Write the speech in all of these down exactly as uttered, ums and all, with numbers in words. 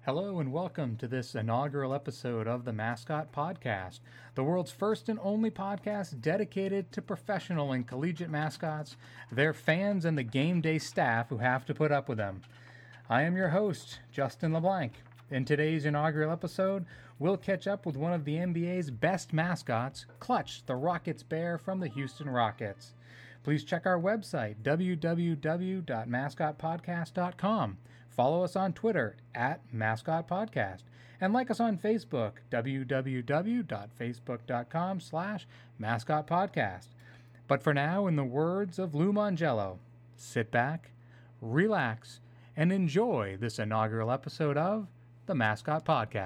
Hello and welcome to this inaugural episode of the Mascot Podcast, the world's first and only podcast dedicated to professional and collegiate mascots, their fans, and the game day staff who have to put up with them. I am your host, Justin LeBlanc. In today's inaugural episode, we'll catch up with one of the N B A's best mascots, Clutch, the Rockets Bear from the Houston Rockets. Please check our website, w w w dot mascot podcast dot com. Follow us on Twitter, at Mascot Podcast. And like us on Facebook, w w w dot facebook dot com slash mascot podcast. But for now, in the words of Lou Mongello, sit back, relax, and enjoy this inaugural episode of the Mascot Podcast.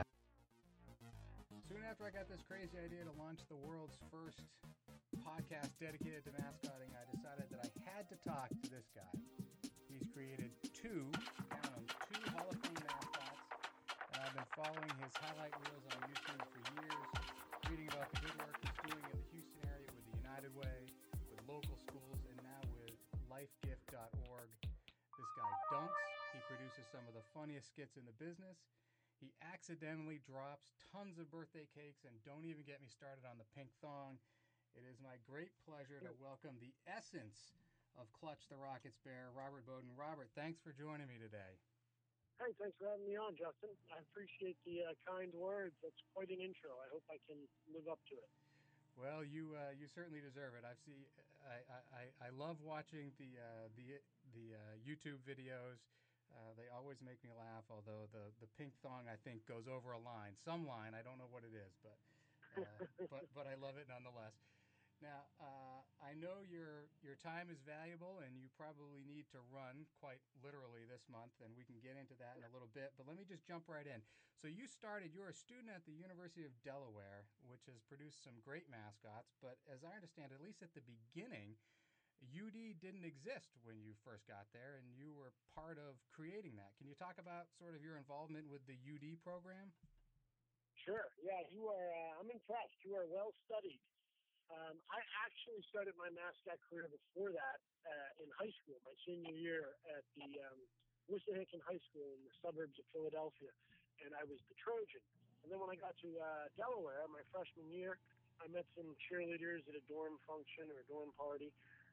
Soon after I got this crazy idea to launch the world's first podcast dedicated to mascotting, I decided that I had to talk to this guy. He's created two, count them, two Hall of Fame mascots, and I've been following his highlight reels on YouTube for years, reading about the good work he's doing in the Houston area with the United Way, with local schools, and now with life gift dot org. This guy dunks, he produces some of the funniest skits in the business, he accidentally drops tons of birthday cakes, and don't even get me started on the pink thong. It is my great pleasure to welcome the essence of Clutch, the Rockets Bear, Robert Bowden. Robert, thanks for joining me today. Hey, thanks for having me on, Justin. I appreciate the uh, kind words. That's quite an intro. I hope I can live up to it. Well, you uh, you certainly deserve it. I've see, I, I, I love watching the uh, the the uh, YouTube videos. Uh, they always make me laugh. Although the, the pink thong, I think, goes over a line, some line. I don't know what it is, but uh, but but I love it nonetheless. Now, uh, I know your your time is valuable, and you probably need to run quite literally this month, and we can get into that in a little bit. But let me just jump right in. So you started, you're a student at the University of Delaware, which has produced some great mascots. But as I understand, at least at the beginning, U D didn't exist when you first got there, and you were part of creating that. Can you talk about sort of your involvement with the U D program? Sure. Yeah, you are. Uh, I'm impressed. You are well studied. Um, I actually started my mascot career before that uh, in high school, my senior year at the um, Wissahickon High School in the suburbs of Philadelphia, and I was the Trojan. And then when I got to uh, Delaware, my freshman year, I met some cheerleaders at a dorm function or a dorm party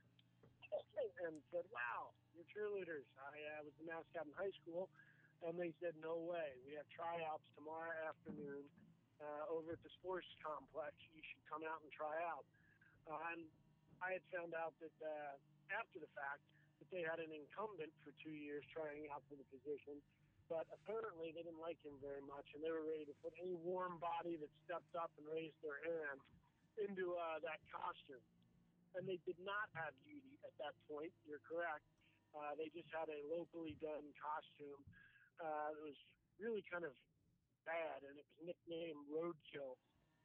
and said, wow, you're cheerleaders. I uh, was the mascot in high school, and they said, no way. We have tryouts tomorrow afternoon Uh, over at the sports complex. You should come out and try out. Uh, and I had found out that uh, after the fact that they had an incumbent for two years trying out for the position, but apparently they didn't like him very much, and they were ready to put any warm body that stepped up and raised their hand into uh, that costume. And they did not have U D at that point. You're correct. Uh, they just had a locally done costume uh, that was really kind of bad, and it was nicknamed Roadkill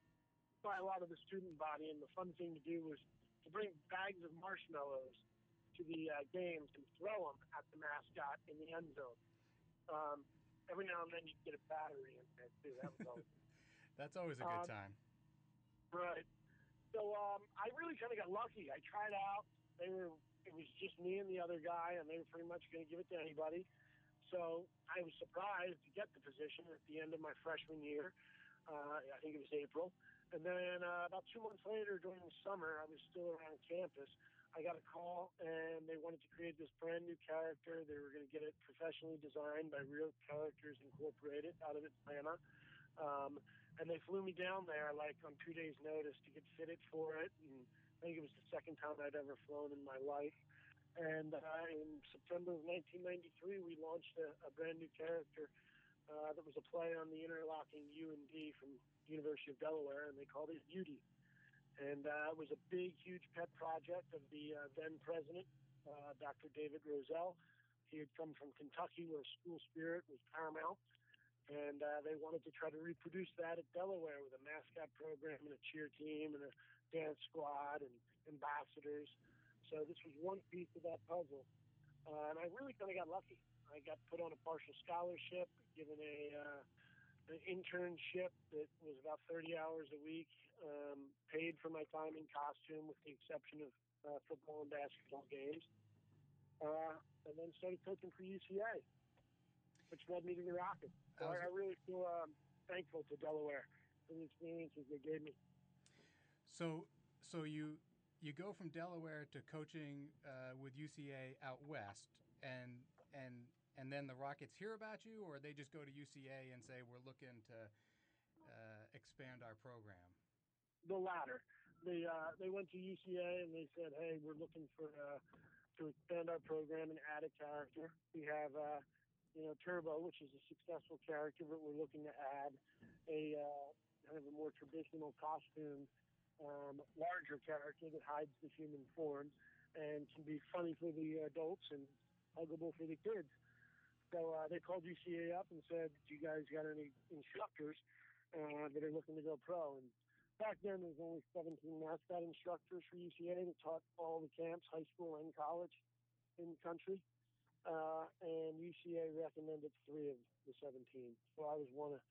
by a lot of the student body. And the fun thing to do was to bring bags of marshmallows to the uh, games and throw them at the mascot in the end zone. Um, every now and then you'd get a battery in there too. That was always That's always a good um, time. Right. So um, I really kind of got lucky. I tried out. They were. It was just me and the other guy, and they were pretty much going to give it to anybody. So I was surprised to get the position at the end of my freshman year. Uh, I think it was April. And then uh, about two months later, during the summer, I was still around campus. I got a call, and they wanted to create this brand new character. They were going to get it professionally designed by Real Characters Incorporated out of Atlanta. Um, and they flew me down there like on two days' notice to get fitted for it. And I think it was the second time I'd ever flown in my life. And uh, in September of nineteen ninety-three, we launched a, a brand new character uh, that was a play on the interlocking U and D from the University of Delaware, and they called it U D. And uh, it was a big, huge pet project of the uh, then president, uh, Doctor David Roselle. He had come from Kentucky, where school spirit was paramount, and uh, they wanted to try to reproduce that at Delaware with a mascot program and a cheer team and a dance squad and ambassadors. So this was one piece of that puzzle. Uh, and I really kind of got lucky. I got put on a partial scholarship, given a uh, an internship that was about thirty hours a week, um, paid for my time in costume with the exception of uh, football and basketball games, uh, and then started coaching for U C A. which led me to the Rockets. So I, was, I really feel um, thankful to Delaware for the experiences they gave me. So, so you you go from Delaware to coaching uh, with U C A out west, and and and then the Rockets hear about you, or they just go to U C A and say, we're looking to uh, expand our program? The latter. They uh, they went to U C A and they said, hey, we're looking for uh, to expand our program and add a character. We have uh, you know Turbo, which is a successful character, but we're looking to add a uh, kind of a more traditional costume, um, larger character that hides the human form and can be funny for the adults and huggable for the kids. So uh, they called U C A up and said, do you guys got any instructors uh, that are looking to go pro? And back then, there was only seventeen mascot instructors for U C A that taught all the camps, high school and college in the country. Uh, and U C A recommended three of the seventeen. So I was one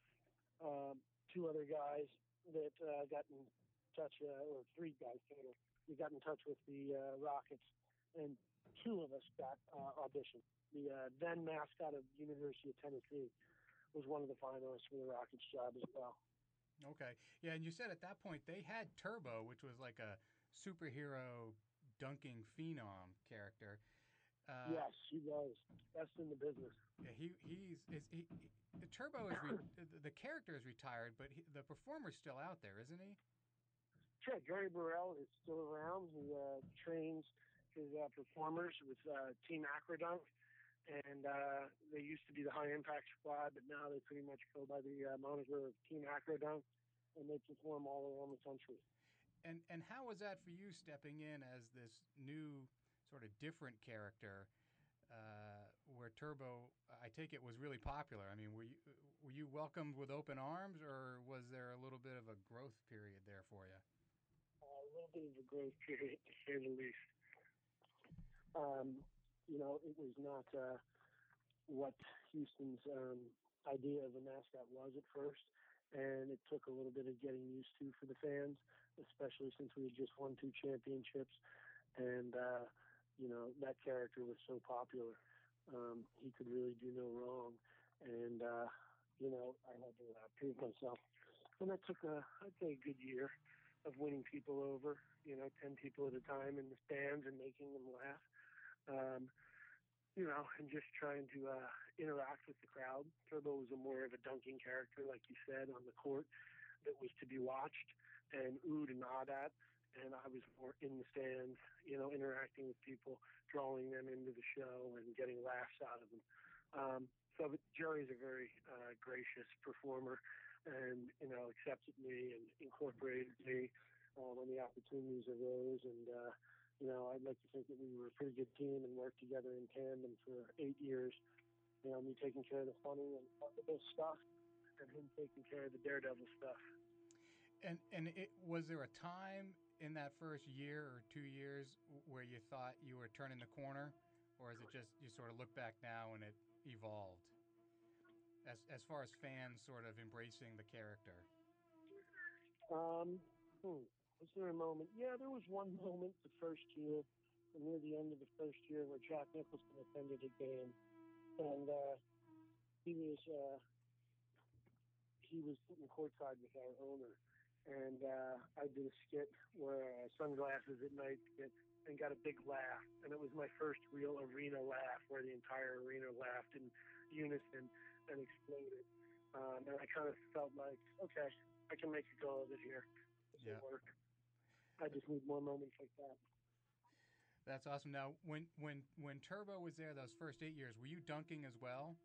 of um, two other guys that uh, got in touch, uh, or three guys total. We got in touch with the uh, Rockets, and two of us got uh, auditioned. The uh, then mascot of the University of Tennessee was one of the finalists for the Rockets job as well. Okay. Yeah, and you said at that point they had Turbo, which was like a superhero dunking phenom character. Uh, yes, he was best in the business. Yeah, he he's is he, he, Turbo is re, the character is retired, but he, the performer's still out there, isn't he? Sure, Gary Burrell is still around. He uh, trains his uh, performers with uh, Team Acrodunk, and uh, they used to be the High Impact Squad, but now they pretty much go by the uh, moniker of Team Acrodunk, and they perform all around the country. And and how was that for you, stepping in as this new sort of different character, uh, where Turbo, I take it, was really popular? I mean, were you were you welcomed with open arms, or was there a little bit of a growth period there for you? Uh, a little bit of a growth period, to say the least. Um, you know, it was not uh, what Houston's um, idea of a mascot was at first, and it took a little bit of getting used to for the fans, especially since we had just won two championships, and uh, you know, that character was so popular. Um, he could really do no wrong, and uh, you know, I had to uh, prove myself, and that took a, I'd say, a good year of winning people over, you know, ten people at a time in the stands and making them laugh. Um, you know, and just trying to uh, interact with the crowd. Turbo was a more of a dunking character, like you said, on the court that was to be watched and oohed and awed at. And I was more in the stands, you know, interacting with people, drawing them into the show and getting laughs out of them. Um, so but Jerry's a very uh, gracious performer and, you know, accepted me and incorporated me uh, when the opportunities arose. And, uh, you know, I'd like to think that we were a pretty good team and worked together in tandem for eight years. You know, me taking care of the funny and fuckable stuff, and him taking care of the daredevil stuff. And and it, was there a time in that first year or two years where you thought you were turning the corner, or is it just you sort of look back now and it evolved? As as far as fans sort of embracing the character. Um. Hmm. Was there a moment? Yeah, there was one moment the first year, near the end of the first year, where Jack Nicholson attended a game, and uh, he was uh, he was sitting courtside with our owner, and uh, I did a skit where uh, sunglasses at night skit, and got a big laugh, and it was my first real arena laugh, where the entire arena laughed in unison and exploded, um, and I kind of felt like, okay, I can make a go of it here. This Yeah. will work. I just need more moments like that. That's awesome. Now, when when when Turbo was there those first eight years, were you dunking as well?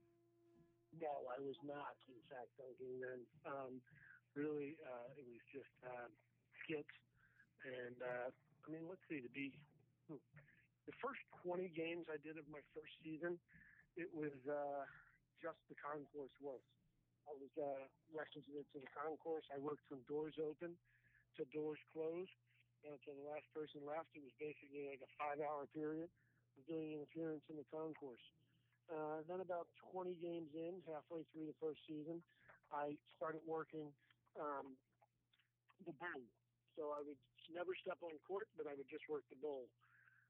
No, I was not, in fact, dunking then. Um, really, uh, it was just uh, skits. And, uh, I mean, let's see, to be hmm, the first twenty games I did of my first season, it was uh, just the concourse work. I was uh, requisite to the concourse. I worked from doors open to doors closed. Until the last person left, it was basically like a five-hour period of doing interference in the concourse. Uh, then about twenty games in, halfway through the first season, I started working um, the bull. So I would never step on court, but I would just work the bull.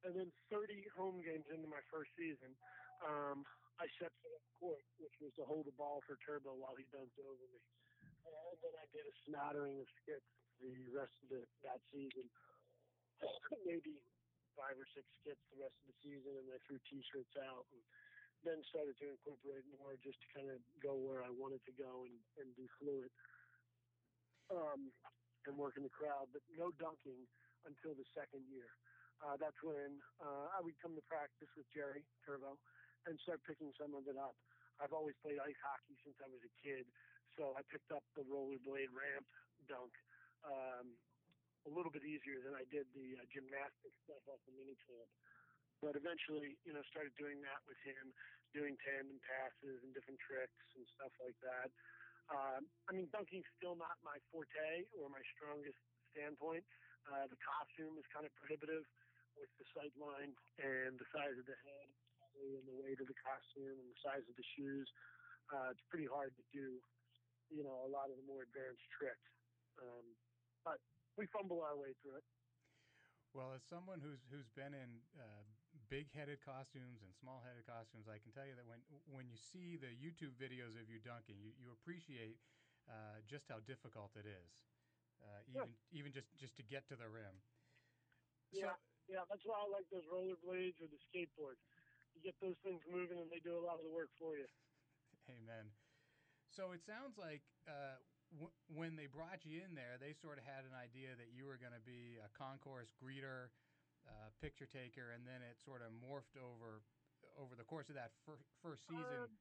And then thirty home games into my first season, um, I set foot up court, which was to hold the ball for Turbo while he dunked over me. And then I did a smattering of skits the rest of the, that season. Maybe five or six skits the rest of the season, and I threw T-shirts out. And then started to incorporate more just to kind of go where I wanted to go and, and be fluid um, and work in the crowd, but no dunking until the second year. Uh, that's when uh, I would come to practice with Jerry Turbo and start picking some of it up. I've always played ice hockey since I was a kid, so I picked up the rollerblade ramp dunk um, a little bit easier than I did the uh, gymnastics stuff off the mini tramp. But eventually, you know, started doing that with him, doing tandem passes and different tricks and stuff like that. Um, I mean, dunking's still not my forte or my strongest standpoint. Uh, the costume is kind of prohibitive with the sight line and the size of the head and the weight of the costume and the size of the shoes. Uh, it's pretty hard to do, you know, a lot of the more advanced tricks. Um, but we fumble our way through it. Well, as someone who's who's been in uh, big-headed costumes and small-headed costumes, I can tell you that when when you see the YouTube videos of you dunking, you, you appreciate uh, just how difficult it is, uh, even yeah. even just, just to get to the rim. Yeah, so, yeah, that's why I like those rollerblades or the skateboard. You get those things moving, and they do a lot of the work for you. Amen. So it sounds like uh, w- when they brought you in there, they sort of had an idea that you were going to be a concourse greeter, uh, picture taker, and then it sort of morphed over over the course of that fir- first season. Um,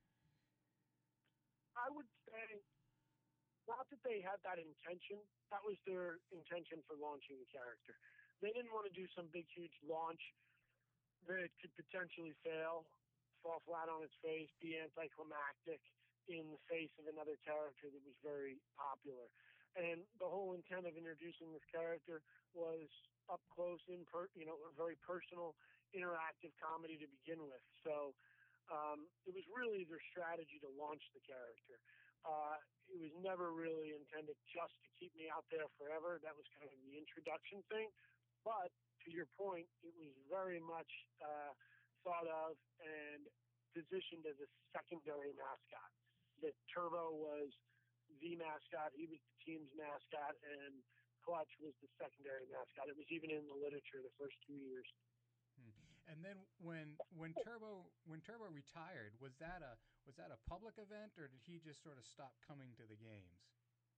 I would say not that they had that intention. That was their intention for launching the character. They didn't want to do some big, huge launch that could potentially fail, fall flat on its face, be anticlimactic in the face of another character that was very popular. And the whole intent of introducing this character was up close, in per, you know, a very personal, interactive comedy to begin with. So um, it was really their strategy to launch the character. Uh, it was never really intended just to keep me out there forever. That was kind of the introduction thing. But to your point, it was very much uh, thought of and positioned as a secondary mascot. That Turbo was the mascot, he was the team's mascot, and Clutch was the secondary mascot. It was even in the literature the first two years. Hmm. And then when when Turbo when Turbo retired, was that a was that a public event, or did he just sort of stop coming to the games?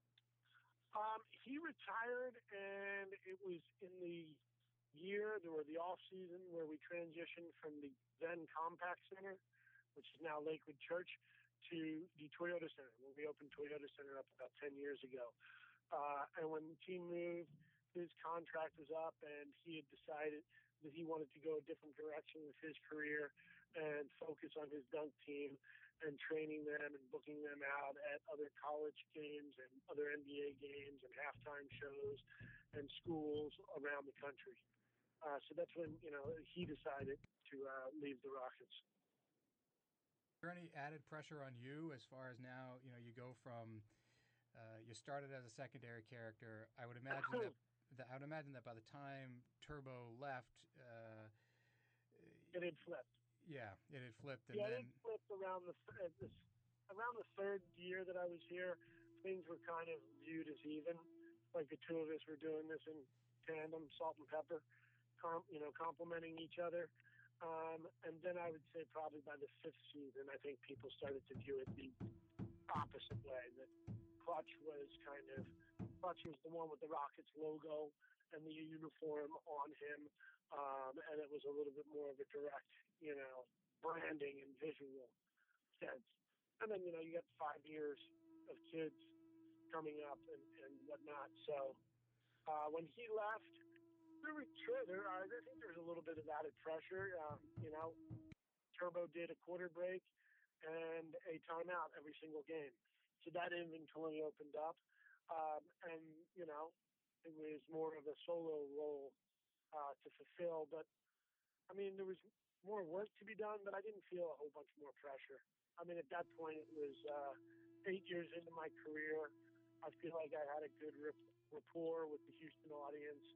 Um, he retired, and it was in the year or the off season where we transitioned from the then Compaq Center, which is now Lakewood Church, to the Toyota Center, when we opened Toyota Center up about ten years ago. Uh, and when the team moved, his contract was up, and he had decided that he wanted to go a different direction with his career and focus on his dunk team and training them and booking them out at other college games and other N B A games and halftime shows and schools around the country. Uh, so that's when, you know, he decided to uh, leave the Rockets. Is there any added pressure on you as far as now, you know, you go from, uh, you started as a secondary character. I would imagine that, that I would imagine that by the time Turbo left, uh, it had flipped. Yeah, it had flipped, and yeah, then it flipped around the uh, this, around the third year that I was here. Things were kind of viewed as even, like the two of us were doing this in tandem, salt and pepper, com, you know, complementing each other. Um, and then I would say probably by the fifth season, I think people started to view it the opposite way. That Clutch was kind of, Clutch was the one with the Rockets logo and the uniform on him. Um, and it was a little bit more of a direct, you know, branding and visual sense. And then, you know, you got five years of kids coming up and, and whatnot. So uh, when he left, there was sure there. I think there was a little bit of added pressure. Um, you know, Turbo did a quarter break and a timeout every single game, so that inventory opened up, um, and you know, it was more of a solo role uh, to fulfill. But I mean, there was more work to be done, but I didn't feel a whole bunch more pressure. I mean, at that point, it was uh, eight years into my career. I feel like I had a good rapport with the Houston audience.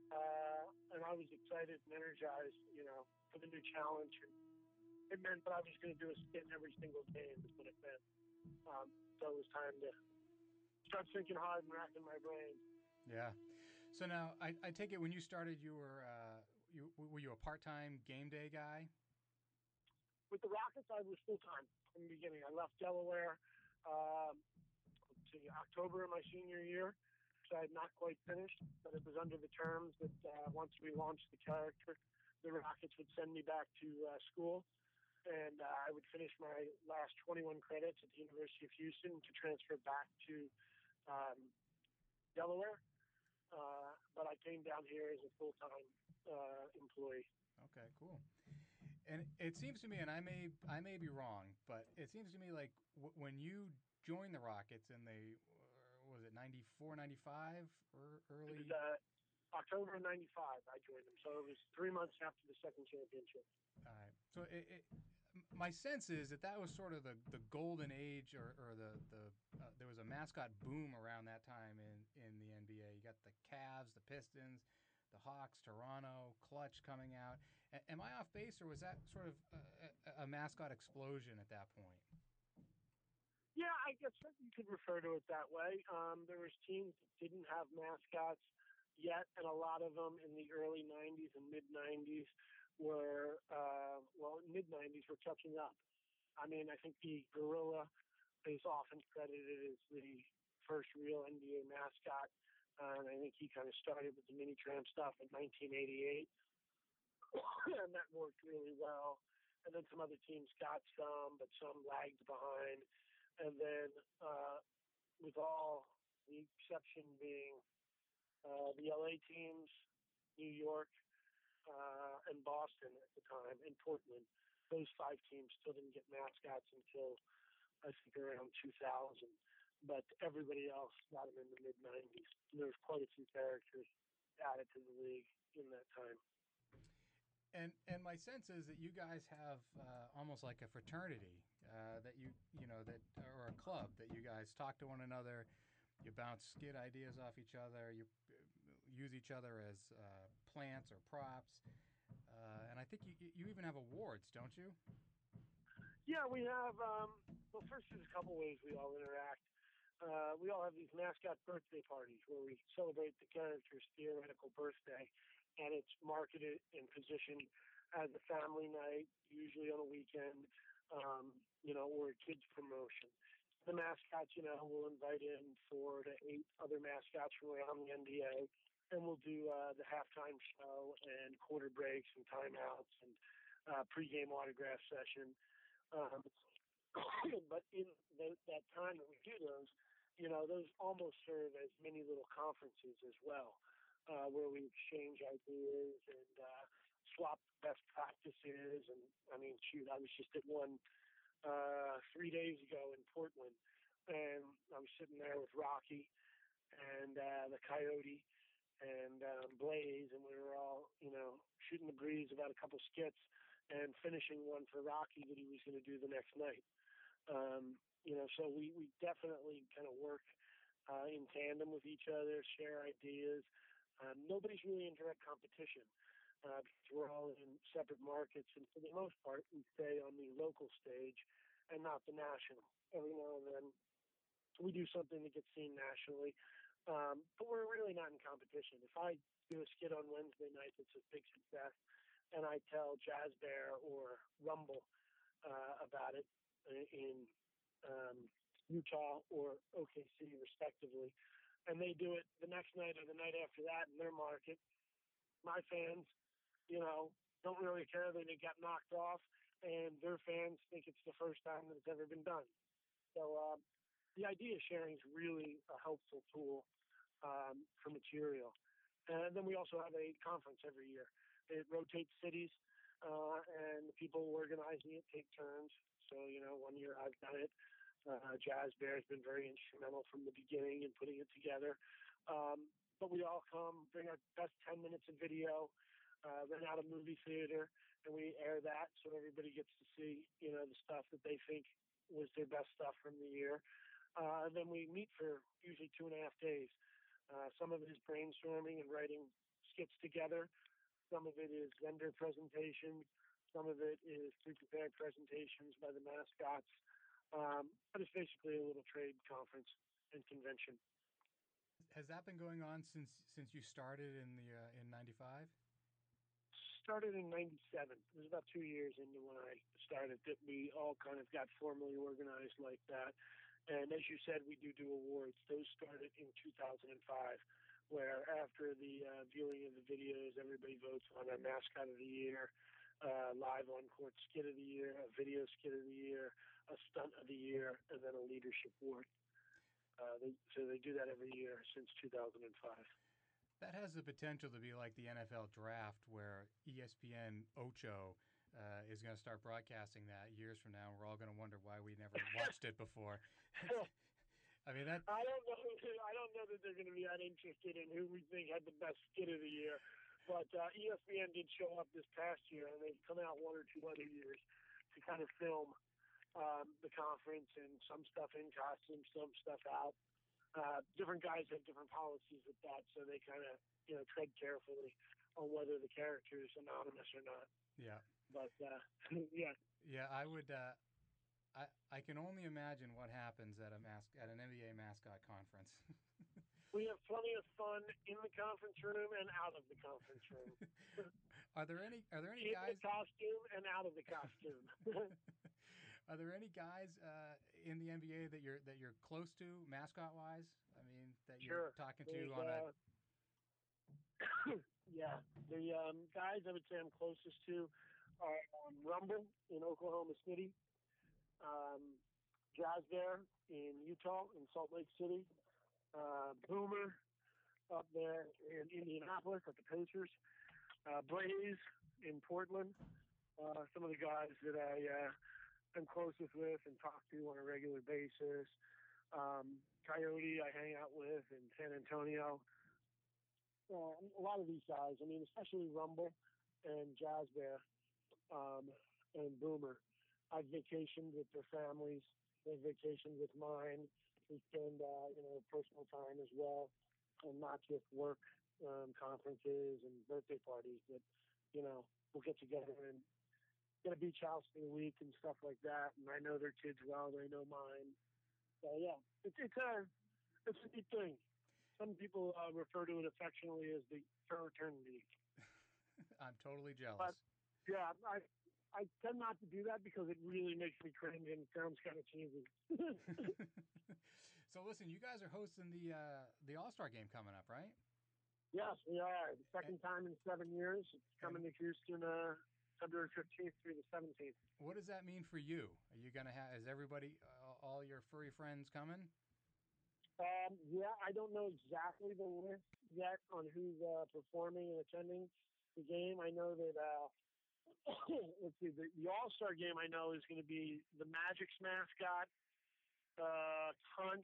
uh, and I was excited and energized, you know, for the new challenge. And it meant that I was going to do a skit every single day, is what it meant. Um, so it was time to start thinking hard and racking my brain. Yeah. So now, I, I take it when you started, you were uh, you were you a part-time game day guy? With the Rockets, I was full-time from the beginning. I left Delaware um, to October of my senior year, so I had not quite finished, but it was under the terms that uh, once we launched the character, the Rockets would send me back to uh, school, and uh, I would finish my last twenty-one credits at the University of Houston to transfer back to um, Delaware. Uh, but I came down here as a full-time uh, employee. Okay, cool. And it seems to me, and I may I may be wrong, but it seems to me like w- when you joined the Rockets in the uh, was it ninety-four, ninety-five or early? It was uh, October of ninety-five I joined them, so it was three months after the second championship. All right. So it, it, my sense is that that was sort of the, the golden age, or, or the the uh, there was a mascot boom around that time in, in the N B A. You got the Cavs, the Pistons, the Hawks, Toronto, Clutch coming out. A- am I off base, or was that sort of a, a, a mascot explosion at that point? Yeah, I guess you could refer to it that way. Um, there was teams that didn't have mascots yet, and a lot of them in the early nineties and mid nineties were, uh, well, mid nineties were catching up. I mean, I think the Gorilla is often credited as the first real N B A mascot, uh, and I think he kind of started with the mini tramp stuff in nineteen eighty-eight, and that worked really well. And then some other teams got some, but some lagged behind. And then, uh, with all the exception being uh, the L A teams, New York, uh, and Boston at the time, and Portland, those five teams still didn't get mascots until I think around two thousand. But everybody else got them in the mid nineties. And there was quite a few characters added to the league in that time. And and my sense is that you guys have uh, almost like a fraternity uh, that you you know that or a club that you guys talk to one another, you bounce skit ideas off each other, you uh, use each other as uh, plants or props, uh, and I think you you even have awards, don't you? Yeah, we have. Um, well, first, there's a couple ways we all interact. Uh, we all have these mascot birthday parties where we celebrate the character's theoretical birthday, and it's marketed and positioned as a family night, usually on a weekend, um, you know, or a kids promotion. The mascots, you know, will invite in four to eight other mascots from around the N B A, and we'll do uh, the halftime show and quarter breaks and timeouts and uh, pregame autograph session. Um, but in the, that time that we do those, you know, those almost serve as mini little conferences as well, uh, where we exchange ideas and uh, swap best practices. And I mean, shoot, I was just at one uh, three days ago in Portland, and I was sitting there with Rocky and uh, the Coyote and um, Blaze, and we were all, you know, shooting the breeze about a couple skits and finishing one for Rocky that he was going to do the next night. Um, you know, so we, we definitely kind of work uh, in tandem with each other, share ideas. Um, nobody's really in direct competition uh, because we're all in separate markets, and for the most part, we stay on the local stage and not the national. Every now and then, we do something that gets seen nationally, um, but we're really not in competition. If I do a skit on Wednesday night that's a big success, and I tell Jazz Bear or Rumble uh, about it in um, Utah or O K C, respectively, and they do it the next night or the night after that in their market, my fans, you know, don't really care that it got knocked off, and their fans think it's the first time that it's ever been done. So um, the idea of sharing is really a helpful tool um, for material. And then we also have a conference every year. It rotates cities, uh, and the people organizing it take turns. So, you know, one year I've done it. Uh, Jazz Bear has been very instrumental from the beginning in putting it together. Um, but we all come, bring our best ten minutes of video, uh, rent out a movie theater, and we air that so everybody gets to see, you know, the stuff that they think was their best stuff from the year. Uh, and then we meet for usually two and a half days. Uh, some of it is brainstorming and writing skits together. Some of it is vendor presentations. Some of it is pre-prepared presentations by the mascots. Um, but it's basically a little trade conference and convention. Has that been going on since since you started in the uh, in ninety-five? Started in ninety-seven. It was about two years into when I started that we all kind of got formally organized like that. And as you said, we do do awards. Those started in two thousand five, where after the uh, viewing of the videos, everybody votes on a mascot of the year, uh, live on court skit of the year, a video skit of the year, a stunt of the year, and then a leadership award. Uh, they, so they do that every year since two thousand five. That has the potential to be like the N F L draft, where E S P N Ocho uh, is going to start broadcasting that years from now, and we're all going to wonder why we never watched it before. I mean that. I don't know. I don't know that they're going to be that interested in who we think had the best skit of the year, but uh, E S P N did show up this past year, and they've come out one or two other years to kind of film um, the conference and some stuff in costume, some stuff out. Uh, different guys have different policies with that, so they kind of, you know, tread carefully on whether the character is anonymous or not. Yeah. But uh, yeah. Yeah, I would. Uh, I I can only imagine what happens at a mas- at an N B A mascot conference. We have plenty of fun in the conference room and out of the conference room. Are there any Are there any in guys the costume and out of the costume? Are there any guys uh, in the N B A that you're that you're close to mascot wise? I mean, that you're Sure. talking There's, to on a. Uh, yeah, the um, guys I would say I'm closest to are um, Rumble in Oklahoma City, um, Jazz Bear in Utah, in Salt Lake City, uh, Boomer up there in Indianapolis at the Pacers, uh, Blaze in Portland. Uh, some of the guys that I uh, am closest with and talk to on a regular basis. Um, Coyote I hang out with in San Antonio. Uh, a lot of these guys, I mean, especially Rumble and Jazz Bear um, and Boomer. I've vacationed with their families. They've vacationed with mine. We spend, uh, you know, personal time as well, and not just work um, conferences and birthday parties. But, you know, we'll get together and get a beach house for the week and stuff like that. And I know their kids well. They know mine. So, yeah, it's, it's, a, it's a neat thing. Some people uh, refer to it affectionately as the fraternity. I'm totally jealous. But, yeah, I I tend not to do that because it really makes me cringe and sounds kind of cheesy. So listen, you guys are hosting the uh, the All-Star game coming up, right? Yes, we are. The second and, time in seven years. It's coming to Houston uh, February fifteenth through the seventeenth. What does that mean for you? Are you going to have, is everybody, uh, all your furry friends coming? Um, yeah, I don't know exactly the list yet on who's uh, performing and attending the game. I know that, uh, let's see, the, the All-Star game I know is going to be the Magic's mascot, uh, Crunch,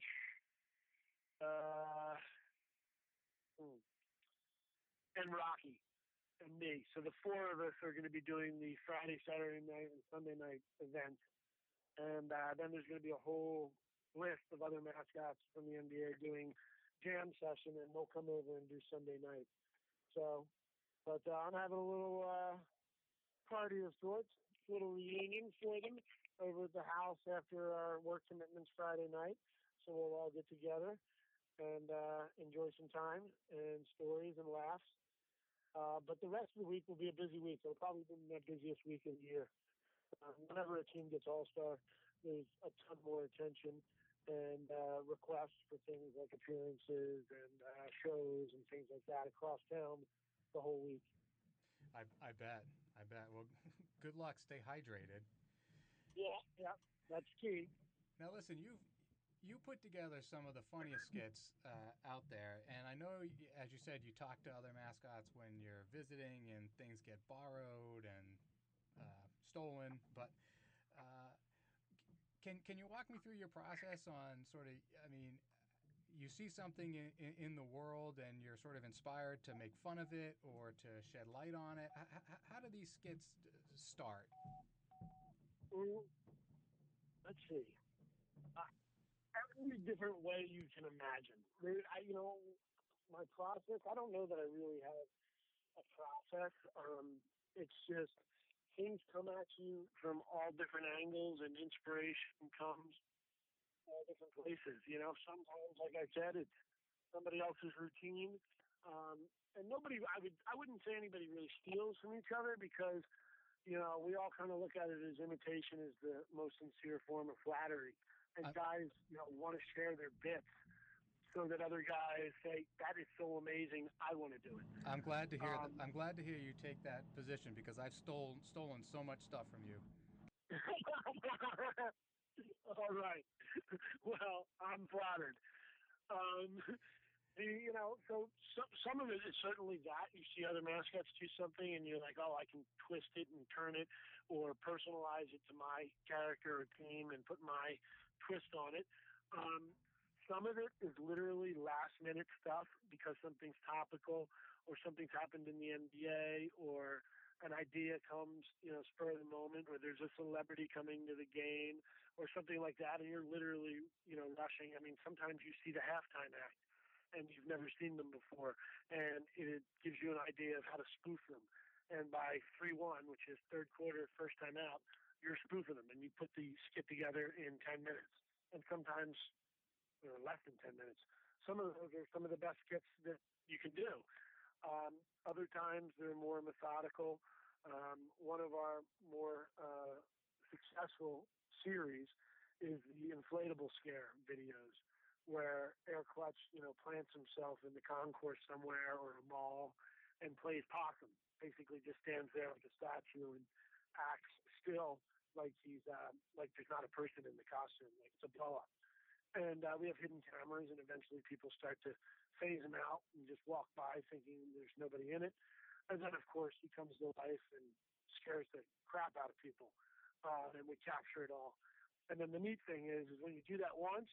uh, hmm, and Rocky, and me. So the four of us are going to be doing the Friday, Saturday night, and Sunday night event. And uh, then there's going to be a whole list of other mascots from the N B A doing jam session, and they'll come over and do Sunday night. So, but uh, I'm having a little uh, party of sorts, a little reunion for them over at the house after our work commitments Friday night. So we'll all get together and uh, enjoy some time and stories and laughs. Uh, but the rest of the week will be a busy week. It'll probably be the busiest week of the year. Uh, whenever a team gets all-star, there's a ton more attention and uh, requests for things like appearances and uh, shows and things like that across town the whole week. I, I bet. I bet. Well, good luck. Stay hydrated. Yeah, yeah, that's key. Now, listen, you've you put together some of the funniest skits uh, out there, and I know, as you said, you talk to other mascots when you're visiting, and things get borrowed and uh, stolen. But uh, can can you walk me through your process on sort of? I mean, you see something in, in, in the world, and you're sort of inspired to make fun of it or to shed light on it. How, how, how do these skits start? Well, let's see. Uh, every different way you can imagine. There, I, you know, my process, I don't know that I really have a process. Um, it's just things come at you from all different angles, and inspiration comes all different places. You know, sometimes, like I said, it's somebody else's routine, um, and nobody. I would I wouldn't say anybody really steals from each other because you know we all kind of look at it as imitation is the most sincere form of flattery, and I, guys, you know, want to share their bits so that other guys say that is so amazing. I want to do it. I'm glad to hear that. Um, I'm glad to hear you take that position because I've stolen stolen so much stuff from you. all right. Well, I'm flattered. Um, the, you know, so, so some of it is certainly that. You see other mascots do something and you're like, oh, I can twist it and turn it or personalize it to my character or team and put my twist on it. Um, some of it is literally last minute stuff because something's topical or something's happened in the N B A or an idea comes, you know, spur of the moment, or there's a celebrity coming to the game or something like that, and you're literally, you know, rushing. I mean, sometimes you see the halftime act and you've never seen them before, and it gives you an idea of how to spoof them. And by three one, which is third quarter, first time out, you're spoofing them, and you put the skit together in ten minutes, and sometimes you know, less than ten minutes. Some of those are some of the best skits that you can do. Um, other times they're more methodical. Um, one of our more uh, successful series is the inflatable scare videos, where Air Clutch, you know, plants himself in the concourse somewhere or a mall and plays possum. Basically, just stands there like a statue and acts still like he's uh, like there's not a person in the costume, like it's a blow up. And uh, we have hidden cameras, and eventually people start to phase him out and just walk by thinking there's nobody in it. And then, of course, he comes to life and scares the crap out of people, uh, and we capture it all. And then the neat thing is, is when you do that once,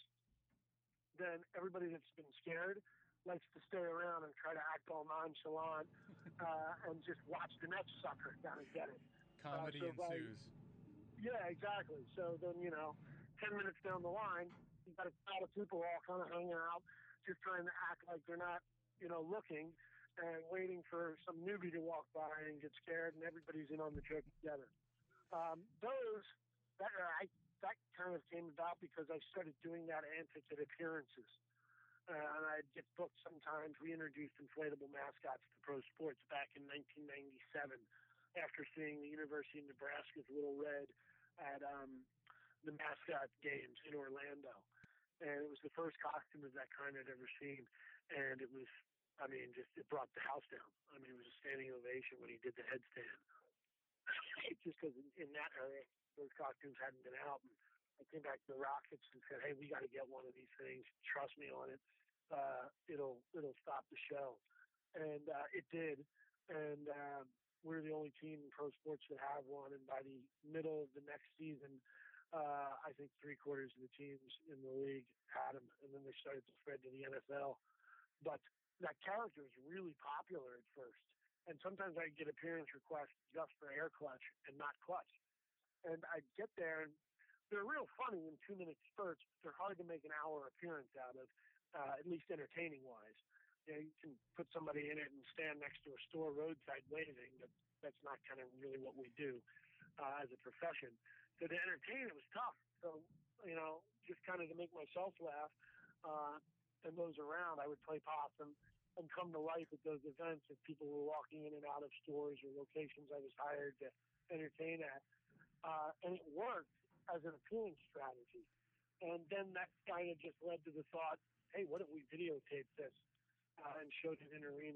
then everybody that's been scared likes to stay around and try to act all nonchalant uh, and just watch the next sucker down and get it. Comedy uh, so ensues. By, yeah, exactly. So then, you know, ten minutes down the line, you've got a crowd of people all kind of hanging out, just trying to act like they're not, you know, looking and waiting for some newbie to walk by and get scared, and everybody's in on the joke together. Um, those, that, I, that kind of came about because I started doing that antics at appearances. Uh, and I'd get booked sometimes. We introduced inflatable mascots to pro sports back in nineteen ninety-seven after seeing the University of Nebraska's Little Red at um, the mascot games in Orlando. And it was the first costume of that kind I'd ever seen. And it was, I mean, just it brought the house down. I mean, it was a standing ovation when he did the headstand. Just because in, in that era, those costumes hadn't been out. And I came back to the Rockets and said, hey, we got to get one of these things. Trust me on it. Uh, it'll it'll stop the show. And uh, it did. And uh, we're the only team in pro sports that have one. And by the middle of the next season, uh, I think three quarters of the teams in the league had them. And then they started to spread to the N F L. But that character was really popular at first. And sometimes I'd get appearance requests just for Air Clutch and not Clutch. And I'd get there, and they're real funny in two-minute spurts, but they're hard to make an hour appearance out of, uh, at least entertaining-wise. You know, you can put somebody in it and stand next to a store roadside waving, but that's not kind of really what we do uh, as a profession. So to entertain, it was tough. So, you know, just kind of to make myself laugh uh, and those around, I would play possum and come to life at those events if people were walking in and out of stores or locations I was hired to entertain at. Uh, and it worked as an appealing strategy. And then that kind of just led to the thought, hey, what if we videotaped this uh, and showed it in arena?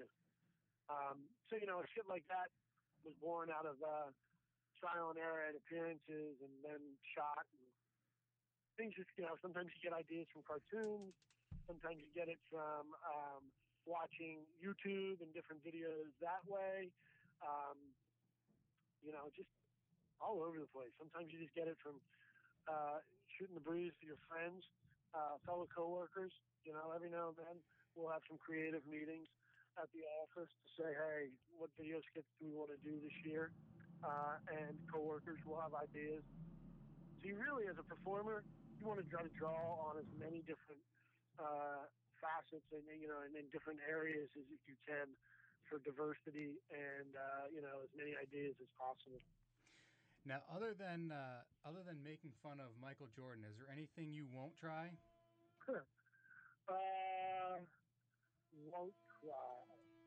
Um, so, you know, shit like that was born out of uh, trial and error at appearances and then shot. And things just, you know, sometimes you get ideas from cartoons. Sometimes you get it from um, watching YouTube and different videos that way. Um, you know, just all over the place. Sometimes you just get it from uh, shooting the breeze to your friends, uh, fellow coworkers. You know, every now and then we'll have some creative meetings at the office to say, hey, what video skits do we want to do this year? Uh, and coworkers will have ideas. So you really, as a performer, you want to try to draw on as many different uh, facets and, you know, and in different areas as you can for diversity and, uh, you know, as many ideas as possible. Now, other than uh, other than making fun of Michael Jordan, is there anything you won't try? uh, won't try.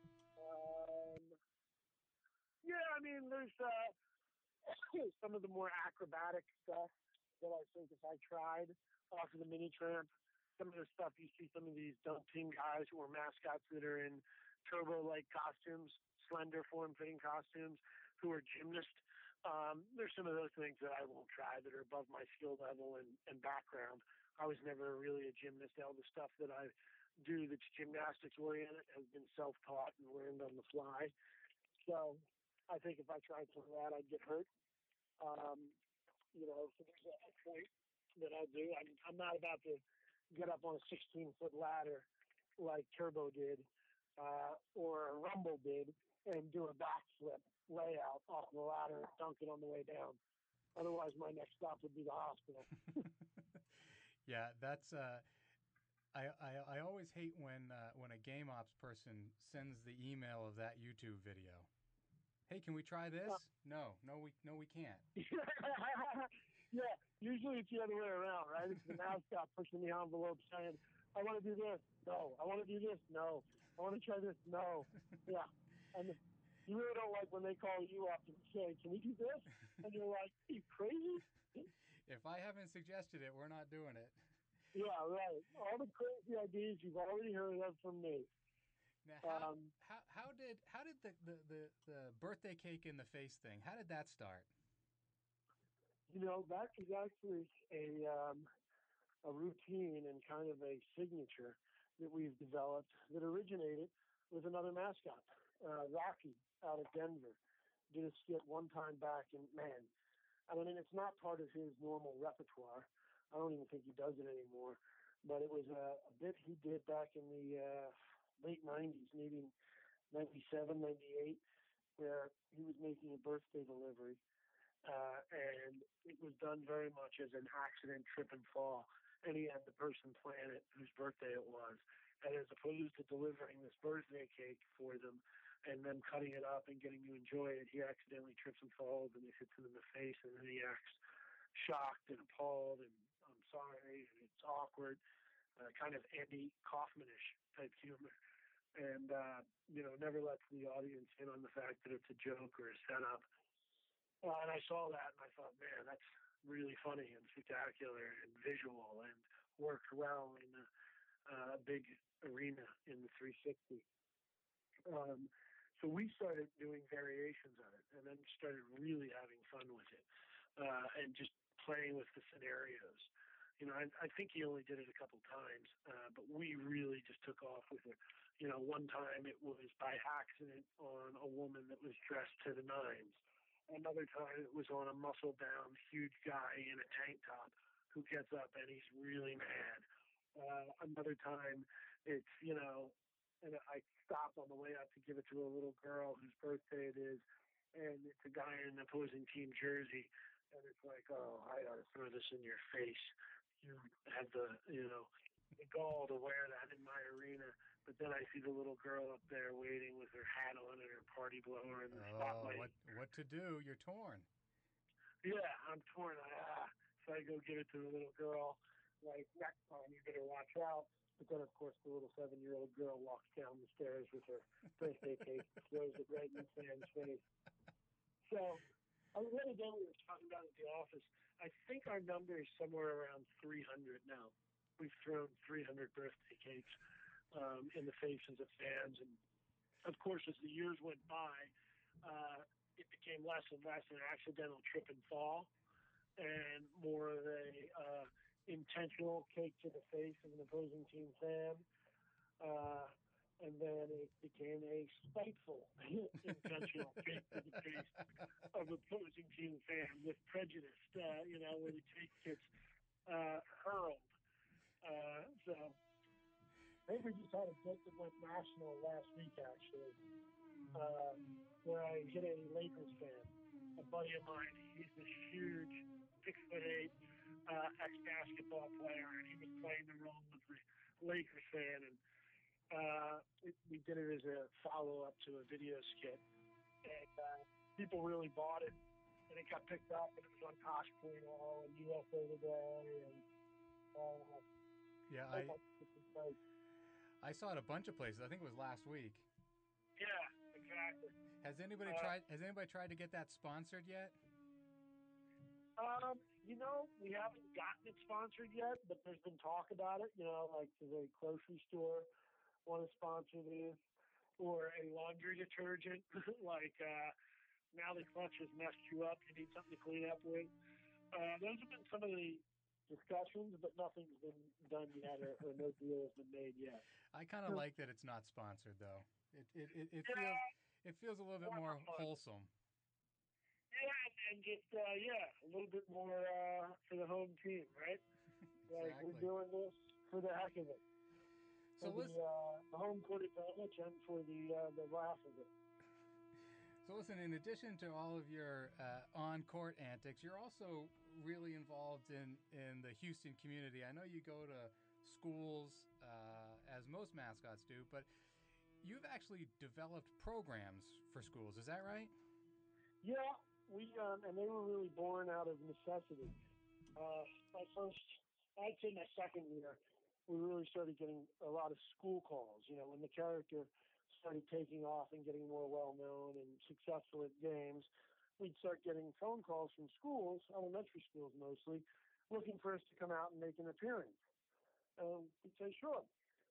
Um, yeah, I mean, there's uh, some of the more acrobatic stuff that I think if I tried off of the mini tramp, some of the stuff you see some of these dunk team guys who are mascots that are in turbo-like costumes, slender form-fitting costumes, who are gymnasts. Um, there's some of those things that I won't try that are above my skill level and, and background. I was never really a gymnast. All the stuff that I do that's gymnastics oriented has been self-taught and learned on the fly. So I think if I tried some of that, I'd get hurt. Um, you know, so there's a point that I'll do. I'm, I'm not about to get up on a sixteen-foot ladder like Turbo did uh, or Rumble did and do a backflip layout off the ladder and dunk it on the way down. Otherwise, my next stop would be the hospital. Yeah, that's. Uh, I, I I always hate when uh, when a game ops person sends the email of that YouTube video. Hey, can we try this? Uh, no, no, we no, we can't. Yeah, usually it's the other way around, right? It's the mascot pushing the envelope saying, "I want to do this." No, I want to do this. No, I want to try this. No, yeah, and you really don't like when they call you up and say, "Can we do this?" And you're like, "Are you crazy?" If I haven't suggested it, we're not doing it. Yeah, right. All the crazy ideas you've already heard of from me. Now, how, um, how, how did how did the, the, the, the birthday cake in the face thing, how did that start? You know, that is actually a um, a routine and kind of a signature that we've developed that originated with another mascot, uh, Rocky, out of Denver. Did a skit one time back, and man, I mean, it's not part of his normal repertoire. I don't even think he does it anymore. But it was a, a bit he did back in the uh, late nineties, maybe ninety-seven, ninety-eight, where he was making a birthday delivery. Uh, and it was done very much as an accident, trip and fall. And he had the person plan it whose birthday it was. And as opposed to delivering this birthday cake for them and them cutting it up and getting to enjoy it, he accidentally trips and falls and it hits him in the face, and then he acts shocked and appalled and I'm sorry, and it's awkward, uh, kind of Andy Kaufman-ish type humor. And, uh, you know, never lets the audience in on the fact that it's a joke or a setup. Uh, and I saw that and I thought, man, that's really funny and spectacular and visual and worked well in a, a big arena in the three sixty. Um, so we started doing variations of it and then started really having fun with it uh, and just playing with the scenarios. You know, I, I think he only did it a couple times, uh, but we really just took off with it. You know, one time it was by accident on a woman that was dressed to the nines. Another time it was on a muscle-bound, huge guy in a tank top who gets up and he's really mad. Uh, another time it's, you know, and I stopped on the way up to give it to a little girl whose birthday it is, and it's a guy in an opposing team jersey, and it's like, oh, I ought to throw this in your face. You have the, you know, the gall to wear that in my arena. But then I see the little girl up there waiting with her hat on and her party blower in the oh, spotlight. What, what to do? You're torn. Yeah, I'm torn. I, ah. So I go give it to the little girl. Like, next time you better watch out. But then, of course, the little seven-year-old girl walks down the stairs with her birthday cake and throws it right in the fan's face. So I was really done. We were talking about it at the office. I think our number is somewhere around three hundred now. We've thrown three hundred birthday cakes um, in the faces of fans. And, of course, as the years went by, uh, it became less and less an accidental trip and fall and more of a uh, intentional cake to the face of an opposing team fan. Uh, and then it became a spiteful, intentional cake to the face of opposing team fan with prejudice, uh, you know, where the cake gets uh, hurled. Uh, so I think we just had a bit that went national last week, actually, uh, where I hit a Lakers fan, a buddy of mine. He's this huge, six foot eight uh, ex-basketball player, and he was playing the role of the Lakers fan. And Uh, we, we did it as a follow-up to a video skit, and uh, people really bought it, and it got picked up, and it was on Tosh Point All and U S A Today, and uh, Yeah, oh I my goodness, I saw it a bunch of places. I think it was last week. yeah, exactly. Has anybody Uh, tried? Has anybody tried to get that sponsored yet? Um, you know, we haven't gotten it sponsored yet, but there's been talk about it. You know, like does a grocery store want to sponsor this, or a laundry detergent? like uh, now the clutch has messed you up, you need something to clean up with. Uh, those have been some of the discussions, but nothing's been done yet, or, or no deal has been made yet. I kind of like that it's not sponsored though. It it, it, it Yeah, feels it feels a little bit more for more fun. wholesome. Yeah, and, and just uh, yeah, a little bit more uh, for the home team, right? Like Exactly. we're doing this for the heck of it. So For listen, the, uh, the home court advantage and for the uh, the laugh of it. so listen. In addition to all of your uh, on-court antics, you're also really involved in in the Houston community. I know you go to schools, uh, as most mascots do, but you've actually developed programs for schools. Is that right? Yeah, we um, and they were really born out of necessity. Uh, my first, I'd say my second year, we really started getting a lot of school calls. You know, when the character started taking off and getting more well known and successful at games, we'd start getting phone calls from schools, elementary schools mostly, looking for us to come out and make an appearance. And we'd say, sure.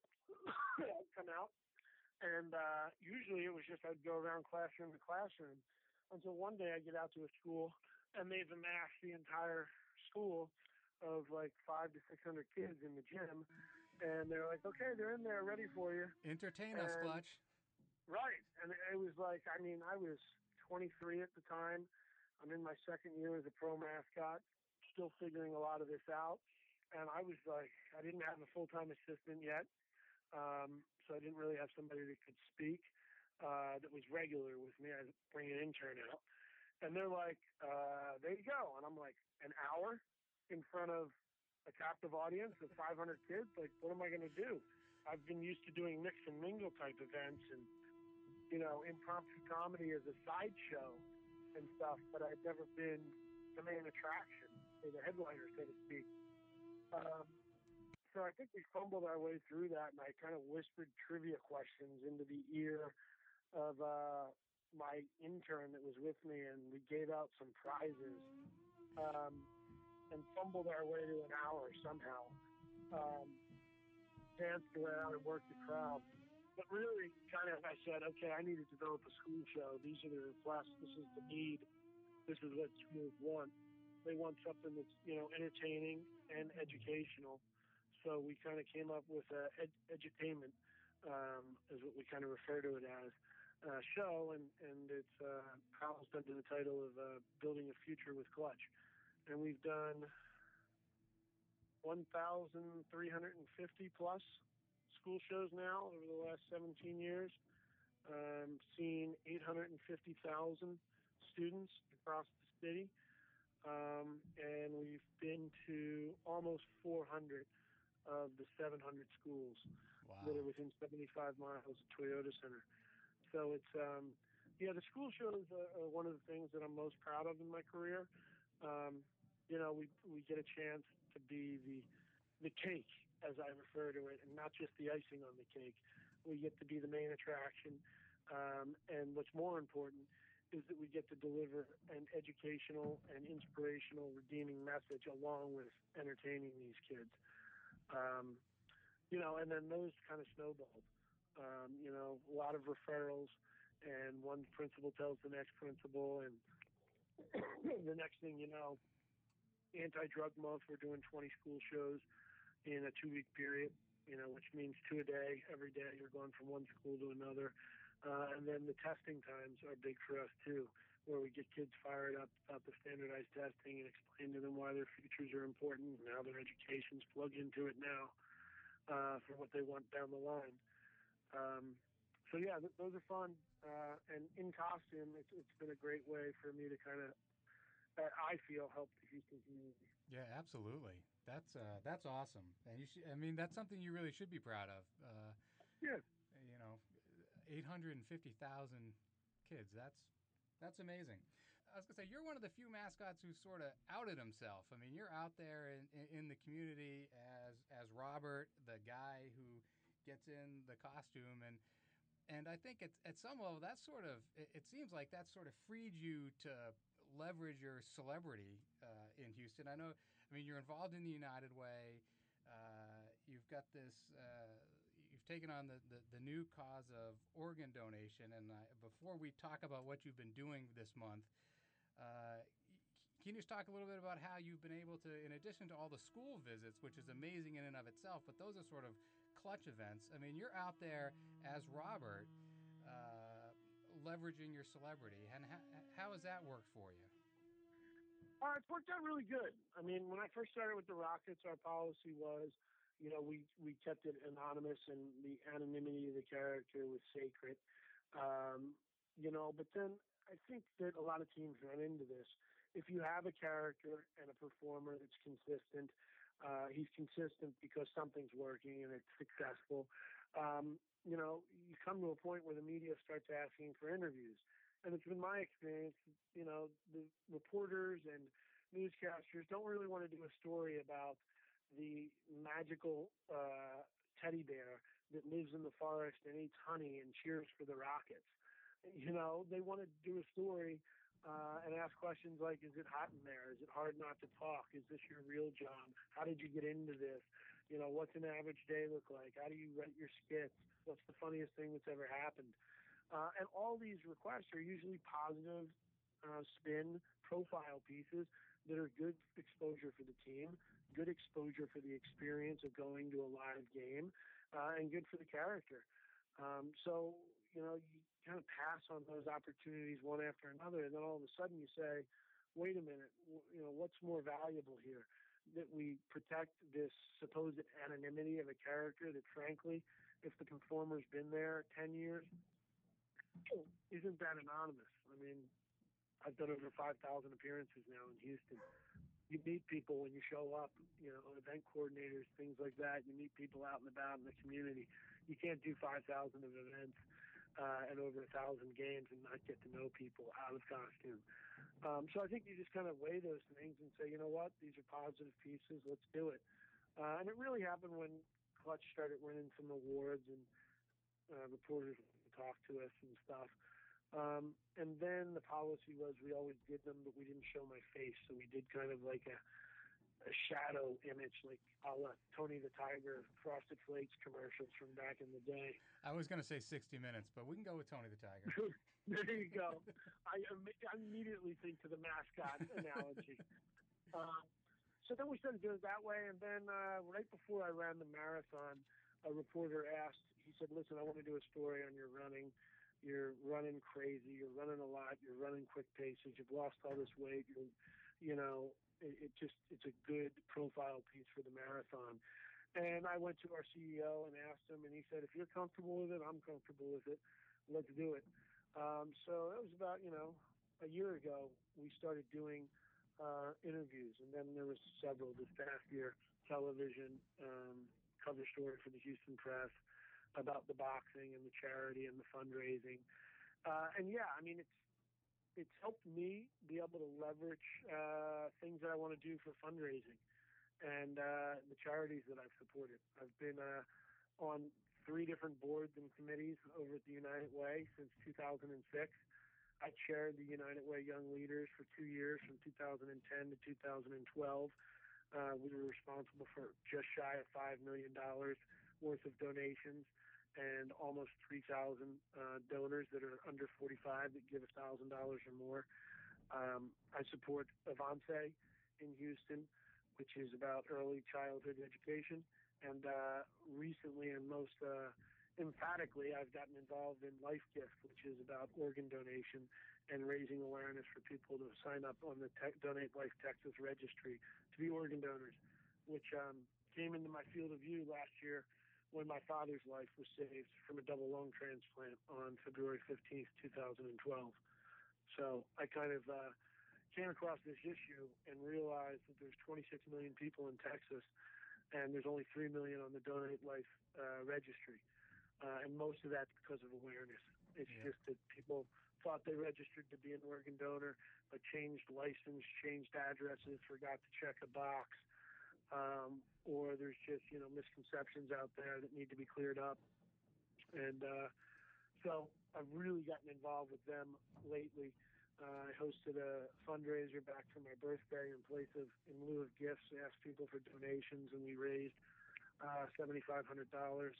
I'd come out, and uh, usually it was just I'd go around classroom to classroom until one day I get out to a school and they've amassed the entire school of like five to six hundred kids in the gym, and they're like, okay, they're in there ready for you. Entertain and, us, Clutch. Right, and it was like, I mean, I was twenty-three at the time. I'm in my second year as a pro mascot, still figuring a lot of this out, and I was like, I didn't have a full-time assistant yet. Um, so I didn't really have somebody that could speak uh, that was regular with me. I'd bring an intern out. And they're like, uh, there you go. And I'm like, an hour in front of a captive audience of five hundred kids? Like, what am I going to do? I've been used to doing mix and mingle type events and, you know, impromptu comedy as a sideshow and stuff, but I've never been the main attraction, or the headliner, so to speak. Um, So I think we fumbled our way through that, and I kind of whispered trivia questions into the ear of uh, my intern that was with me, and we gave out some prizes, um, and fumbled our way to an hour somehow. Um, danced around and worked the crowd. But really, kind of, I said, okay, I need to develop a school show. These are the requests. This is the need. This is what schools want. They want something that's, you know, entertaining and educational. So we kind of came up with uh, ed- edutainment, um, is what we kind of refer to it as, uh, show, and and it's uh, housed under the title of uh, Building a Future with Clutch. And we've done one thousand three hundred fifty plus school shows now over the last seventeen years, um, seen eight hundred fifty thousand students across the city, um, and we've been to almost four hundred of the seven hundred schools Wow. that are within seventy-five miles of Toyota Center. So it's, um, yeah, the school shows are, are one of the things that I'm most proud of in my career. Um, you know, we we get a chance to be the the cake, as I refer to it, and not just the icing on the cake. We get to be the main attraction, um, and what's more important is that we get to deliver an educational and inspirational, redeeming message along with entertaining these kids. Um, you know, and then those kind of snowballed. Um, you know, a lot of referrals, and one principal tells the next principal, and the next thing you know, anti-drug month, we're doing twenty school shows in a two-week period, you know, which means two a day. Every day you're going from one school to another. Uh, and then the testing times are big for us, too, where we get kids fired up about the standardized testing and explain to them why their futures are important and how their education's plugged into it now uh, for what they want down the line. Um, so, yeah, th- those are fun. Uh, and in costume, it's, it's been a great way for me to kind of, I feel, help the Houston community. Yeah, absolutely. That's uh, that's awesome, and you should. I mean, that's something you really should be proud of. Uh, Yeah. You know, eight hundred fifty thousand kids. That's that's amazing. I was gonna say you're one of the few mascots who sort of outed himself. I mean, you're out there in, in, in the community as as Robert, the guy who gets in the costume, and and I think at, at some level that sort of it, it seems like that sort of freed you to leverage your celebrity uh, in Houston. I know. I mean, you're involved in the United Way. Uh, you've got this. Uh, you've taken on the, the, the new cause of organ donation. And uh, before we talk about what you've been doing this month, uh, can you just talk a little bit about how you've been able to, in addition to all the school visits, which is amazing in and of itself, but those are sort of clutch events. I mean, you're out there as Robert, uh, leveraging your celebrity, and how, how has that worked for you? Uh, it's worked out really good. I mean, when I first started with the Rockets, our policy was, you know, we, we kept it anonymous and the anonymity of the character was sacred. Um, you know, but then I think that a lot of teams run into this. If you have a character and a performer that's consistent, uh, he's consistent because something's working and it's successful. Um, you know, you come to a point where the media starts asking for interviews. And it's been my experience, you know, the reporters and newscasters don't really want to do a story about the magical uh, teddy bear that lives in the forest and eats honey and cheers for the Rockets. You know, they want to do a story uh, and ask questions like, is it hot in there? Is it hard not to talk? Is this your real job? How did you get into this? You know, what's an average day look like? How do you write your skits? What's the funniest thing that's ever happened? Uh, and all these requests are usually positive uh, spin profile pieces that are good exposure for the team, good exposure for the experience of going to a live game, uh, and good for the character. Um, so, you know, you kind of pass on those opportunities one after another, and then all of a sudden you say, wait a minute, you know, what's more valuable here? That we protect this supposed anonymity of a character that, frankly, if the performer's been there ten years, isn't that anonymous? I mean, I've done over five thousand appearances now in Houston. You meet people when you show up, you know, event coordinators, things like that. You meet people out and about in the community. You can't do five thousand of events uh, and over one thousand games and not get to know people out of costume. Um, so I think you just kind of weigh those things and say, you know what, these are positive pieces. Let's do it. Uh, and it really happened when Clutch started winning some awards and uh, reporters would talk to us and stuff. Um, and then the policy was we always did them, but we didn't show my face. So we did kind of like a, a shadow image, like a la Tony the Tiger Frosted Flakes commercials from back in the day. I was going to say sixty minutes, but we can go with Tony the Tiger. There you go. I, I immediately think to the mascot analogy. Um, so then we started doing it that way. And then uh, right before I ran the marathon, a reporter asked, he said, listen, I want to do a story on your running. You're running crazy. You're running a lot. You're running quick paces. You've lost all this weight. You're, you know, it, it just, it's a good profile piece for the marathon. And I went to our C E O and asked him, and he said, if you're comfortable with it, I'm comfortable with it. Let's do it. Um, so that was about, you know, a year ago, we started doing uh, interviews. And then there was several this past year, television, um, cover story for the Houston Press about the boxing and the charity and the fundraising. Uh, and yeah, I mean, it's, it's helped me be able to leverage uh, things that I want to do for fundraising and uh, the charities that I've supported. I've been uh, on three different boards and committees over at the United Way since two thousand six. I chaired the United Way Young Leaders for two years from two thousand ten to two thousand twelve. Uh, we were responsible for just shy of five million dollars worth of donations and almost three thousand uh, donors that are under forty-five that give one thousand dollars or more. Um, I support Avance in Houston, which is about early childhood education. And uh, recently and most uh, emphatically, I've gotten involved in Life Gift, which is about organ donation and raising awareness for people to sign up on the Te- Donate Life Texas registry to be organ donors, which um, came into my field of view last year when my father's life was saved from a double lung transplant on February fifteenth, two thousand twelve. So I kind of uh, came across this issue and realized that there's twenty-six million people in Texas and there's only three million on the Donate Life uh, registry. uh, and most of that's because of awareness. It's Yeah. just that people thought they registered to be an organ donor, but changed license, changed addresses, forgot to check a box, um, or there's just you know misconceptions out there that need to be cleared up. And uh, so I've really gotten involved with them lately. Uh, I hosted a fundraiser back for my birthday in place of, in lieu of gifts, asked people for donations, and we raised uh, seven thousand five hundred dollars.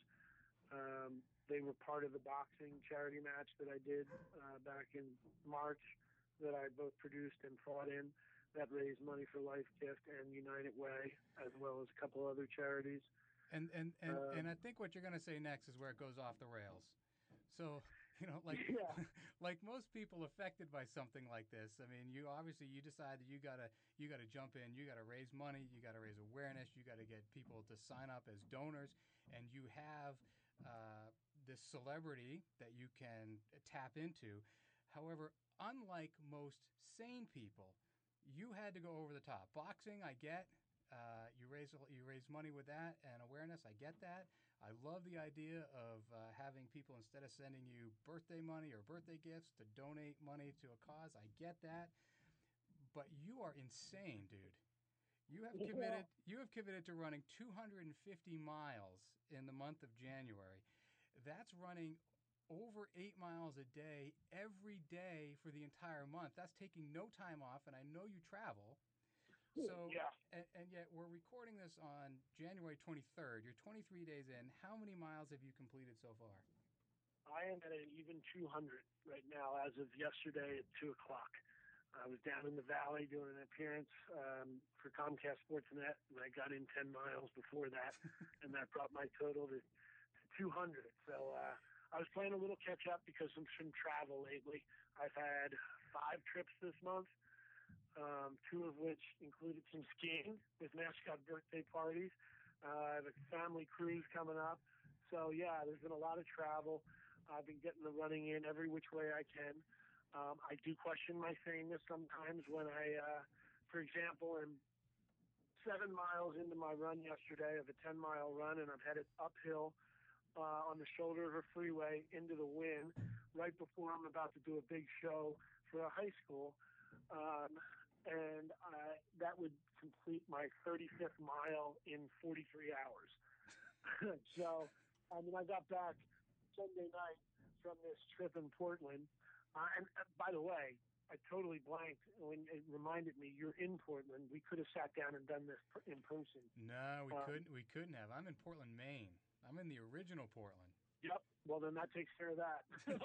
Um, they were part of the boxing charity match that I did uh, back in March that I both produced and fought in. That raised money for Life Gift and United Way, as well as a couple other charities. And and and, Um, and I think what you're going to say next is where it goes off the rails. So, you know, like Yeah. like most people affected by something like this, I mean, you obviously you decide that you gotta you gotta jump in, you gotta raise money, you gotta raise awareness, you gotta get people to sign up as donors, and you have uh, this celebrity that you can tap into. However, unlike most sane people, you had to go over the top. Boxing, I get. Uh, you raise you raise money with that and awareness. I get that. I love the idea of uh, having people, instead of sending you birthday money or birthday gifts, to donate money to a cause. I get that. But you are insane, dude. You have Yeah. committed you have committed to running two hundred fifty miles in the month of January. That's running over eight miles a day every day for the entire month. That's taking no time off, and I know you travel. So, Yeah. and, and yet we're recording this on January twenty-third. You're twenty-three days in. How many miles have you completed so far? I am at an even two hundred right now as of yesterday at two o'clock. I was down in the valley doing an appearance um, for Comcast Sportsnet, and I got in ten miles before that, and that brought my total to, to two hundred. So uh, I was playing a little catch up because of some travel lately. I've had five trips this month, um, two of which included some skiing with mascot birthday parties. Uh, I have a family cruise coming up. So, yeah, there's been a lot of travel. I've been getting the running in every which way I can. Um, I do question my sameness sometimes when I, uh, for example, am seven miles into my run yesterday of a ten-mile run, and I'm headed uphill uh, on the shoulder of a freeway into the wind right before I'm about to do a big show for a high school. Um, and uh, that would complete my thirty-fifth mile in forty-three hours. So, I mean, I got back Sunday night from this trip in Portland. Uh, and uh, by the way, I totally blanked when it reminded me you're in Portland. We could have sat down and done this in person. No, we Um, couldn't. We couldn't have. I'm in Portland, Maine. I'm in the original Portland. Yep. Well, then that takes care of that.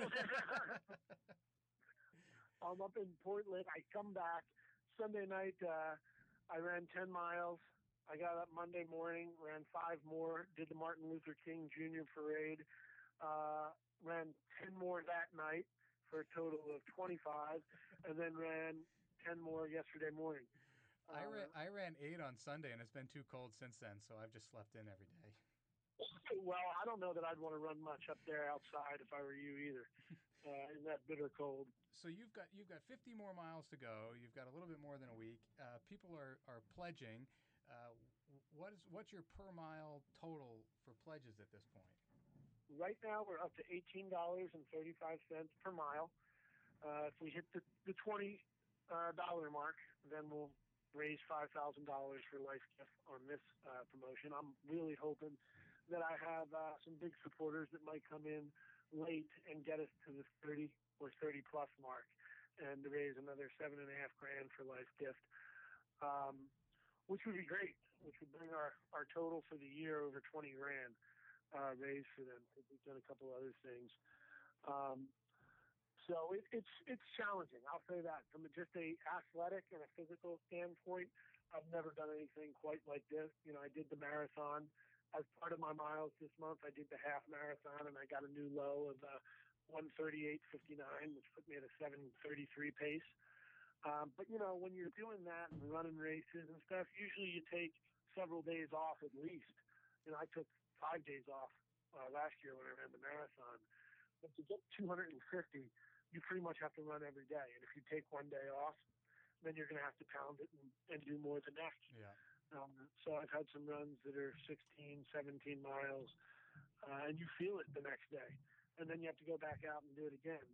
I'm up in Portland. I come back Sunday night. Uh, I ran ten miles. I got up Monday morning, ran five more, did the Martin Luther King Junior Parade, uh, ran ten more that night for a total of twenty-five, and then ran ten more yesterday morning. I ran Uh, I ran eight on Sunday, and it's been too cold since then, so I've just slept in every day. Well, I don't know that I'd want to run much up there outside if I were you either, uh, in that bitter cold. So you've got you've got fifty more miles to go. You've got a little bit more than a week. Uh, people are, are pledging. Uh, what is what's your per mile total for pledges at this point? Right now, we're up to eighteen dollars and thirty-five cents per mile. Uh, if we hit the, the twenty dollar uh, mark, then we'll raise five thousand dollars for Life Gift on this uh, promotion. I'm really hoping that I have uh, some big supporters that might come in late and get us to the thirty or thirty plus mark, and to raise another seven and a half grand for Life Gift, um, which would be great, which would bring our, our total for the year over twenty grand uh, raised for them. We've done a couple other things. Um, so it, it's it's challenging, I'll say that. From just a athletic and a physical standpoint, I've never done anything quite like this. You know, I did the marathon as part of my miles this month. I did the half marathon, and I got a new low of uh, one thirty-eight fifty-nine, which put me at a seven thirty-three pace. Um, but, you know, when you're doing that and running races and stuff, usually you take several days off at least. You know, I took five days off uh, last year when I ran the marathon. But to get two hundred fifty, you pretty much have to run every day. And if you take one day off, then you're going to have to pound it and, and do more the next. Yeah. Um, so I've had some runs that are sixteen, seventeen miles. uh, and you feel it the next day, and then you have to go back out and do it again.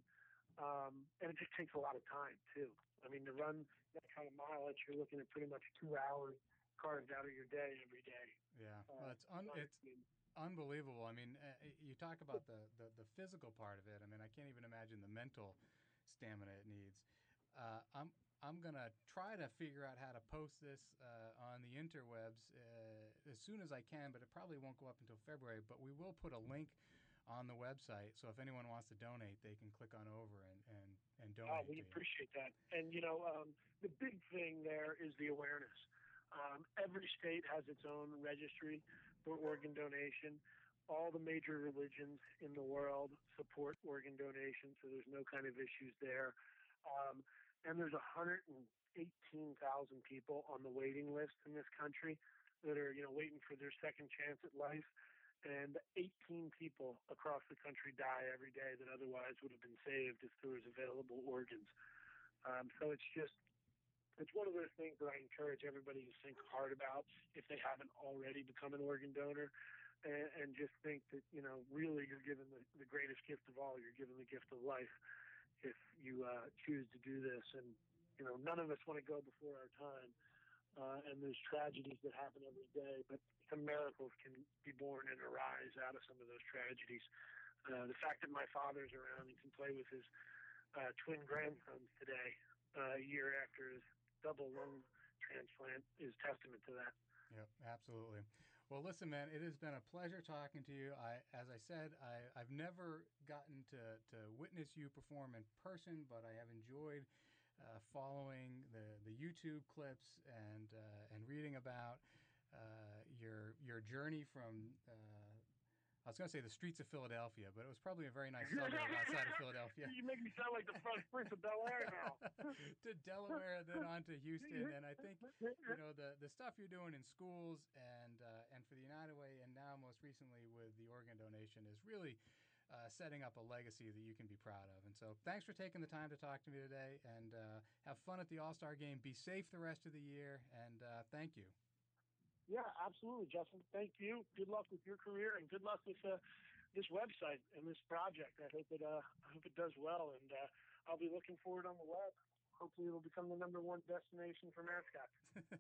Um, and it just takes a lot of time too. I mean, to run that kind of mileage, you're looking at pretty much two hours carved out of your day every day. Yeah, well, it's un- it's unbelievable. I mean, uh, you talk about the, the, the physical part of it. I mean, I can't even imagine the mental stamina it needs. Uh, I'm I'm gonna try to figure out how to post this uh, on the interwebs uh, as soon as I can, but it probably won't go up until February. But we will put a link on the website, so if anyone wants to donate, they can click on over and, and, and donate. Oh, we appreciate that. And, you know, um, the big thing there is the awareness. Um, every state has its own registry for organ donation. All the major religions in the world support organ donation, so there's no kind of issues there. Um, and there's one hundred eighteen thousand people on the waiting list in this country that are, you know, waiting for their second chance at life. And eighteen people across the country die every day that otherwise would have been saved if there was available organs. Um, so it's just, it's one of those things that I encourage everybody to think hard about if they haven't already become an organ donor, and, and just think that, you know, really you're given the, the greatest gift of all. You're given the gift of life if you uh, choose to do this. And, you know, none of us want to go before our time. Uh, and there's tragedies that happen every day, but some miracles can be born and arise out of some of those tragedies. Uh, the fact that my father's around and can play with his uh, twin grandsons today, uh, a year after his double lung transplant, is testament to that. Yep, absolutely. Well, listen, man, it has been a pleasure talking to you. I, as I said, I, I've never gotten to, to witness you perform in person, but I have enjoyed Uh, following the, the YouTube clips and uh, and reading about uh, your your journey from uh, I was going to say the streets of Philadelphia, but it was probably a very nice suburb outside of Philadelphia. You make me sound like the Fresh Prince of Bel-Air now. To Delaware, then on to Houston, and I think you know the the stuff you're doing in schools and uh, and for the United Way, and now most recently with the organ donation is really Uh, setting up a legacy that you can be proud of. And so thanks for taking the time to talk to me today, and uh, have fun at the All-Star Game. Be safe the rest of the year, and uh, thank you. Yeah, absolutely, Justin. Thank you. Good luck with your career, and good luck with uh, this website and this project. I hope it uh, I hope it does well, and uh, I'll be looking for it on the web. Hopefully it'll become the number one destination for mascots.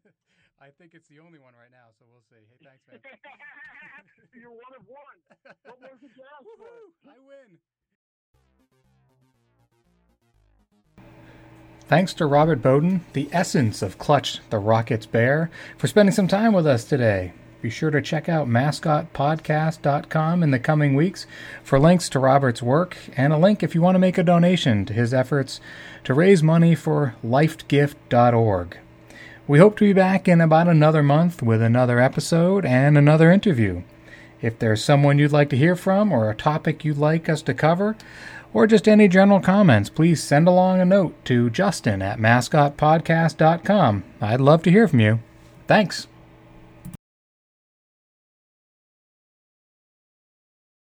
I think it's the only one right now, so we'll see. Hey, thanks, man. You're one of one. What more could you ask for? I win. Thanks to Robert Bowden, the essence of Clutch the Rockets Bear, for spending some time with us today. Be sure to check out mascot podcast dot com in the coming weeks for links to Robert's work and a link if you want to make a donation to his efforts to raise money for life gift dot org. We hope to be back in about another month with another episode and another interview. If there's someone you'd like to hear from or a topic you'd like us to cover, or just any general comments, please send along a note to Justin at mascot podcast dot com. I'd love to hear from you. Thanks.